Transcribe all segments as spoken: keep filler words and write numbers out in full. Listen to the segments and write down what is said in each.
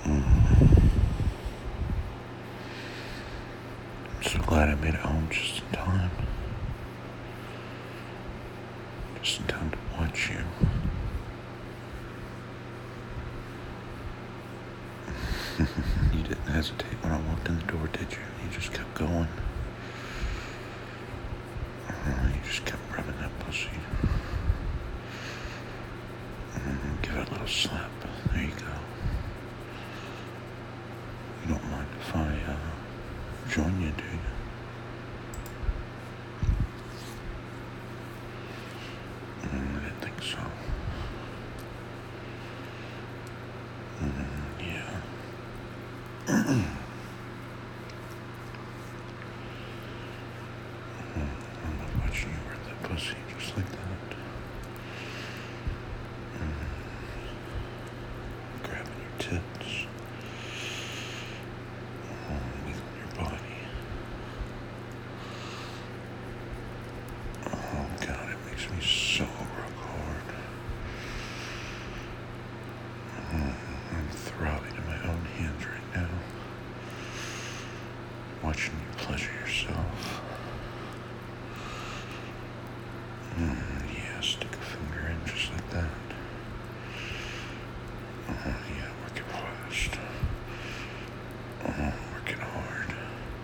Mm. I'm so glad I made it home just in time. Just in time to watch you. You didn't hesitate when I walked in the door, did you? You just kept going. Uh, you just kept rubbing that pussy. Mm, give it a little slap. There you go. You don't mind if I uh, join you, do you? Mm, I didn't think so. Mm, yeah. I'm watching you rip that pussy just like that. Mm. Grabbing your tits. Oh, wiggling your body. Oh God, it makes me so rock hard. Oh, I'm throbbing in my own hands right now. Watching you pleasure yourself. Mm, yeah, stick a finger in just like that. Oh, yeah, working fast. Oh, working hard.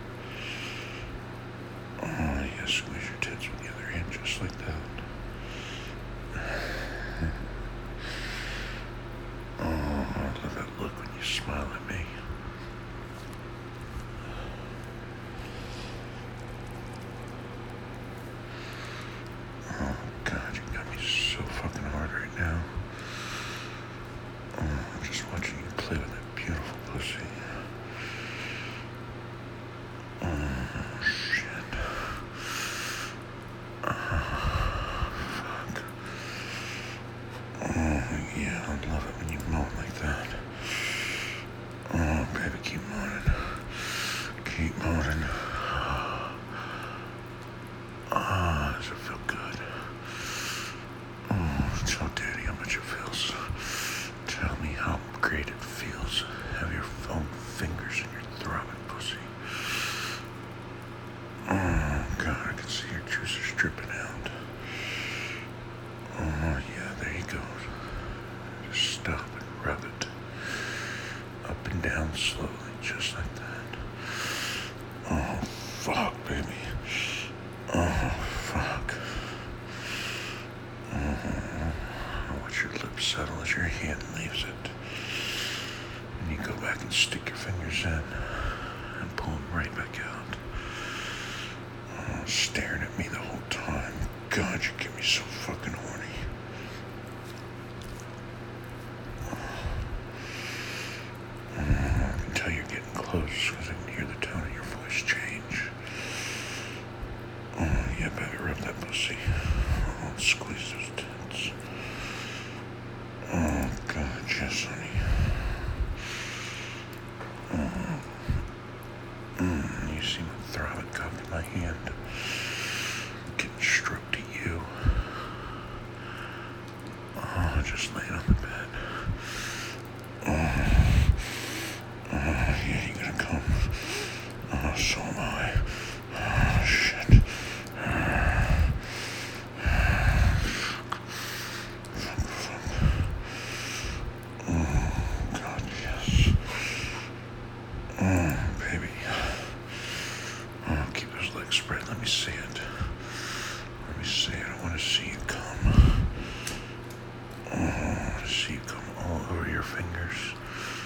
Oh, yeah, squeeze your tits with the other hand just like that. Oh, I love that look when you smile at me. Oh, God, you got me so fucking hard right now. Oh, I'm just watching you play with that beautiful pussy. Oh, shit. Oh, fuck. Oh, yeah, I love it when you moan like that. Oh, baby, keep moaning. Keep moaning. Ah, oh, does it feel good? Oh, tell Daddy how much it feels. Tell me how great it feels. Have your own fingers in your throbbing pussy. Oh, God, I can see your juices dripping out. Oh, yeah, there you go. Just stop and rub it. Up and down slowly, just like that. Oh, fuck, baby. Oh, fuck. Oh, I watch your lips settle as your hand leaves it. And you go back and stick your fingers in and pull them right back out. Oh, staring at me the whole time. God, you get me so fucking horny. Oh, I can tell you're getting close because I can hear the tone of your voice change. Oh, yeah, baby, rub that pussy. Oh, squeeze those tits. Oh, God, yes, honey. Oh. Mm, you see my throbbing cock in my hand. Getting stroked at you. Oh, just laying on the bed. Oh, oh yeah, you gonna come? Oh, so am I. Oh, shit. Fuck, fuck. Oh, God, yes. Oh, baby. Oh, keep those legs spread. Let me see it. Let me see it. I want to see you come. Oh, I want to see you come all over your fingers.